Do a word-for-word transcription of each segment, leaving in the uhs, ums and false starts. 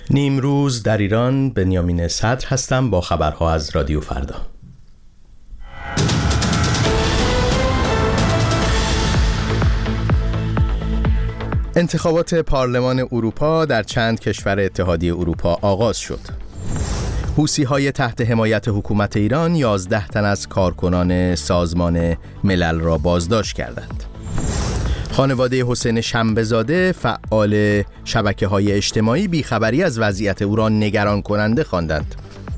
نیمروز در ایران، بنیامین صدر هستم با خبرها از رادیو فردا. انتخابات پارلمان اروپا در چند کشور اتحادیه اروپا آغاز شد. حوثی‌های تحت حمایت حکومت ایران یازده تن از کارکنان سازمان ملل را بازداشت کردند. خانواده حسین شنبه‌زاده فعال شبکه‌های اجتماعی بیخبری از وضعیت او را نگران کننده خواندند.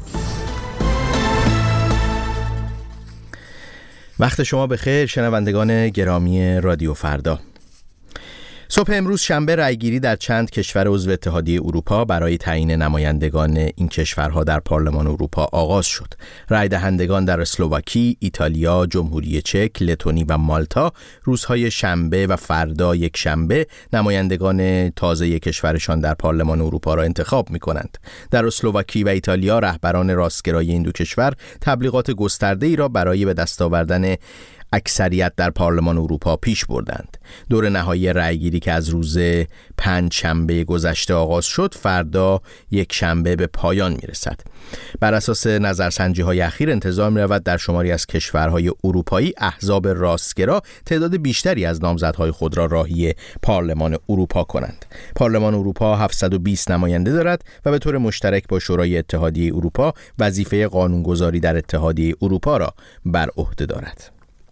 وقت شما بخیر شنوندگان گرامی رادیو فردا. صبح امروز شنبه رأیگیری در چند کشور عضو اتحادیه اروپا برای تعیین نمایندگان این کشورها در پارلمان اروپا آغاز شد. رأی دهندگان در اسلواکی، ایتالیا، جمهوری چک، لتونی و مالتا روزهای شنبه و فردا یک شنبه نمایندگان تازه کشورشان در پارلمان اروپا را انتخاب می‌کنند. در اسلواکی و ایتالیا رهبران راستگرای این دو کشور تبلیغات گسترده‌ای را برای به دست آوردن اکثریت در پارلمان اروپا پیش بردند. دور نهایی رأیگیری که از روز پنج شنبه گذشته آغاز شد، فردا یک شنبه به پایان میرسد. بر اساس نظرسنجی‌های اخیر انتظار می‌رود در شماری از کشورهای اروپایی احزاب راستگرا تعداد بیشتری از نامزدهای خود را راهی پارلمان اروپا کنند. پارلمان اروپا هفتصد و بیست نماینده دارد و به طور مشترک با شورای اتحادیه اروپا وظیفه قانونگذاری در اتحادیه اروپا را بر عهده دارد.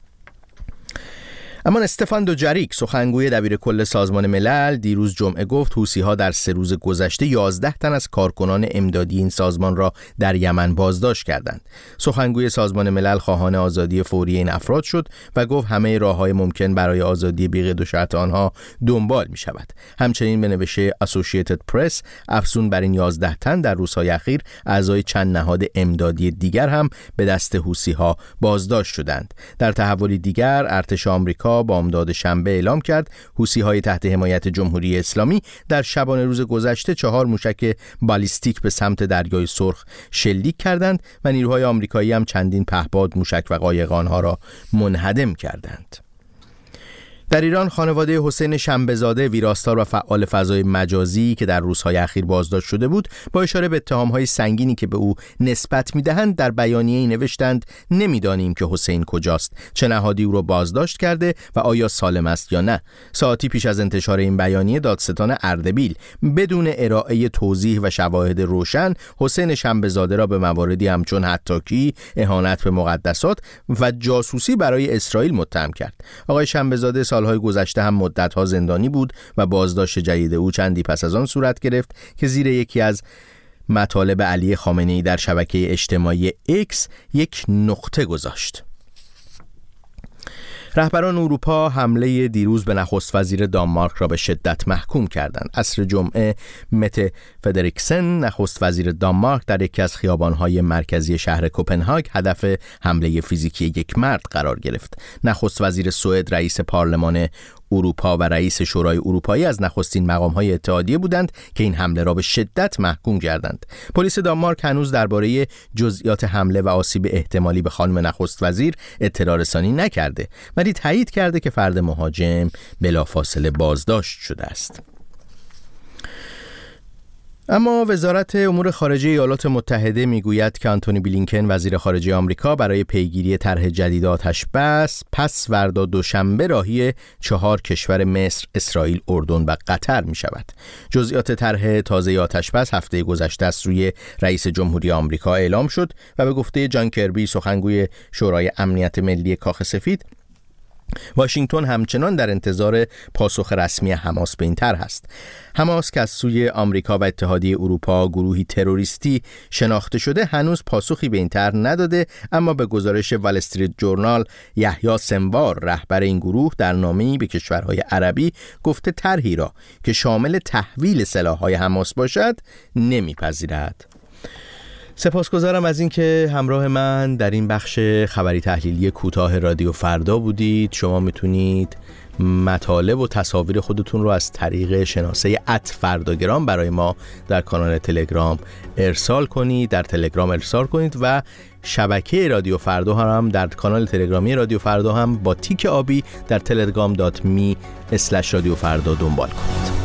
اما استفان دوجاریک سخنگوی دبیرکل سازمان ملل دیروز جمعه گفت حوثی‌ها در سه روز گذشته یازده تن از کارکنان امدادی این سازمان را در یمن بازداشت کردند. سخنگوی سازمان ملل خواهان آزادی فوری این افراد شد و گفت همه راه‌های ممکن برای آزادی بی‌قید و شرط آنها دنبال می‌شود. همچنین به نوشته اسوسییتد پرس افزون بر این یازده تن در روزهای اخیر اعضای چند نهاد امدادی دیگر هم به دست حوثی‌ها بازداشت شدند. در تحولی دیگر ارتش آمریکا با امداد شنبه اعلام کرد حوثی‌های تحت حمایت جمهوری اسلامی در شبانه روز گذشته چهار موشک بالیستیک به سمت دریای سرخ شلیک کردند و نیروهای آمریکایی هم چندین پهپاد موشک و قایق آنها را منهدم کردند. در ایران خانواده حسین شنبه‌زاده ویراستار و فعال فضای مجازی که در روزهای اخیر بازداشت شده بود با اشاره به اتهام‌های سنگینی که به او نسبت می‌دهند در بیانیه‌ای نوشتند نمی‌دانیم که حسین کجاست، چه نهادی او را بازداشت کرده و آیا سالم است یا نه. ساعتی پیش از انتشار این بیانیه دادستان اردبیل بدون ارائه توضیح و شواهد روشن حسین شنبه‌زاده را به مواردی همچون حطاکی، اهانت به مقدسات و جاسوسی برای اسرائیل متهم کرد. آقای شنبه‌زاده سالهای گذشته هم مدت‌ها زندانی بود و بازداشت جدید او چندی پس از آن صورت گرفت که زیر یکی از مطالب علی خامنه‌ای در شبکه اجتماعی ایکس یک نقطه گذاشت. رهبران اروپا حمله دیروز به نخست وزیر دانمارک را به شدت محکوم کردند. عصر جمعه مته فدریکسن نخست وزیر دانمارک در یکی از خیابان‌های مرکزی شهر کوپنهاگ هدف حمله فیزیکی یک مرد قرار گرفت. نخست وزیر سوئد، رئیس پارلمان اروپا و رئیس شورای اروپایی از نخستین مقام‌های اتحادیه بودند که این حمله را به شدت محکوم کردند. پلیس دانمارک هنوز درباره جزئیات حمله و آسیب احتمالی به خانم نخست وزیر اطلاع رسانی نکرده، ولی تایید کرده که فرد مهاجم بلافاصله بازداشت شده است. اما وزارت امور خارجه ایالات متحده میگوید که آنتونی بلینکن وزیر خارجه آمریکا برای پیگیری طرح جدید آتش بس پس فردا دوشنبه راهی چهار کشور مصر، اسرائیل، اردن و قطر می شود. جزئیات طرح تازه آتش بس هفته گذشته از سوی رئیس جمهوری آمریکا اعلام شد و به گفته جان کربی سخنگوی شورای امنیت ملی کاخ سفید، واشنگتن همچنان در انتظار پاسخ رسمی حماس به این طرح است. حماس که از سوی آمریکا و اتحادیه اروپا گروهی تروریستی شناخته شده هنوز پاسخی به این طرح نداده، اما به گزارش وال استریت جورنال یحیی سنوار رهبر این گروه در نامه‌ای به کشورهای عربی گفته طرحی را که شامل تحویل سلاح‌های حماس باشد نمیپذیرد. سپاسگزارم از اینکه همراه من در این بخش خبری تحلیلی کوتاه رادیو فردا بودید. شما میتونید مطالب و تصاویر خودتون رو از طریق شناسه ات فرداگرام برای ما در کانال تلگرام ارسال کنید، در تلگرام ارسال کنید و شبکه رادیو فردا هم در کانال تلگرامی رادیو فردا هم با تیک آبی در تلگرام دات می اسلش رادیو فردا دنبال کنید.